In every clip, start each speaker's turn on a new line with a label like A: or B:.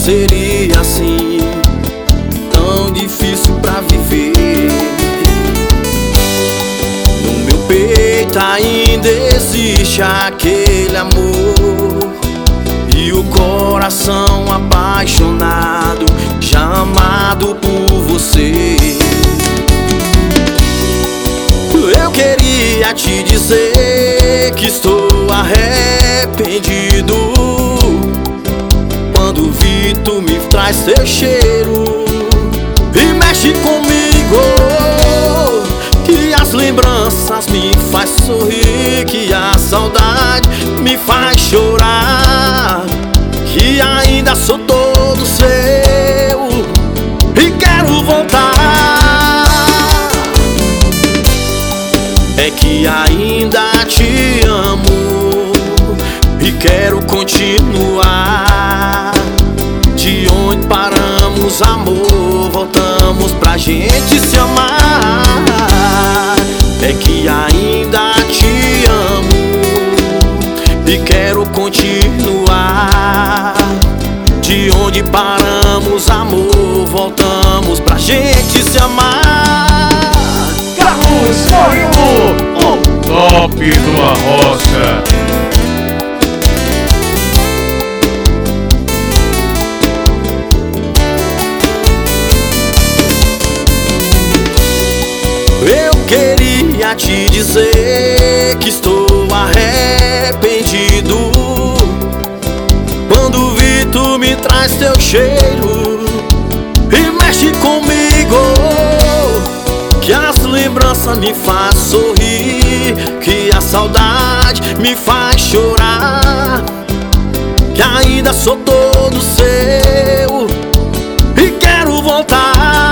A: seria assim tão difícil pra viver. No meu peito ainda existe aquele amor e o coração apaixonado, já amado por você. Eu queria te dizer que estou arrependido quando vi tu me traz teu cheiro e mexe comigo, que as lembranças me faz sorrir, que a saudade me faz chorar, que ainda sou todo seu e quero voltar. É que ainda te amo e quero continuar. De onde paramos, amor, voltamos pra gente se amar. É que ainda te amo e quero continuar. De onde paramos, amor, voltamos pra gente se amar.
B: Carlos Murilo, o top do Arrocha.
A: Eu queria te dizer que estou arrependido quando vi tu me traz teu cheiro e mexe comigo, que as lembranças me faz sorrir, que a saudade me faz chorar, que ainda sou todo seu e quero voltar.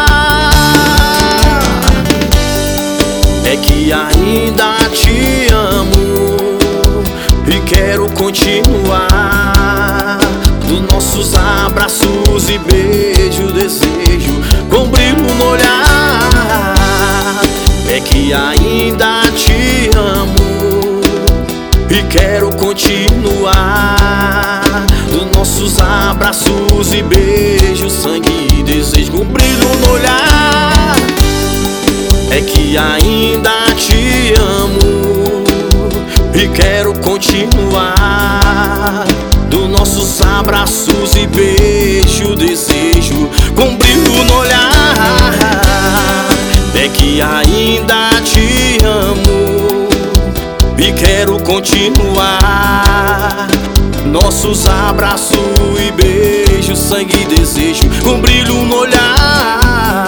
A: É que ainda te amo e quero continuar. Dos nossos abraços e beijos, desejo com brilho no olhar. É que ainda te amo e quero continuar. Dos nossos abraços e beijos, sangue e desejo com brilho no olhar. É que ainda te amo e quero continuar. Dos nossos abraços e beijos, desejo com brilho no olhar. É que ainda te amo e quero continuar. Nossos abraços e beijos, sangue e desejo com brilho no olhar.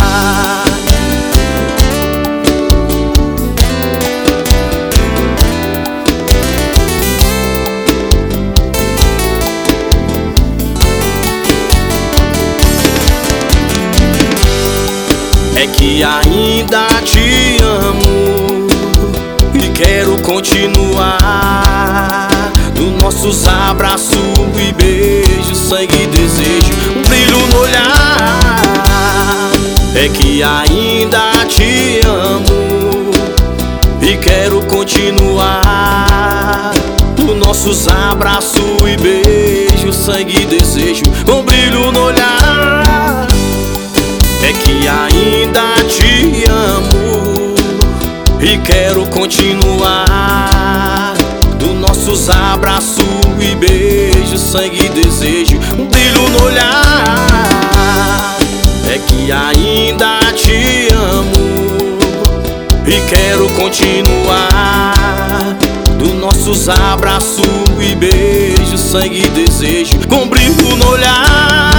A: É que ainda te amo e quero continuar. Dos nossos abraços e beijos, sangue e desejo, um brilho no olhar. É que ainda te amo e quero continuar. Dos nossos abraços e beijos, sangue e desejo, um brilho no olhar. É que ainda te amo e quero continuar. Dos nossos abraços e beijos, sangue e desejo, um brilho no olhar. É que ainda te amo e quero continuar. Dos nossos abraços e beijos, sangue e desejo com brilho no olhar.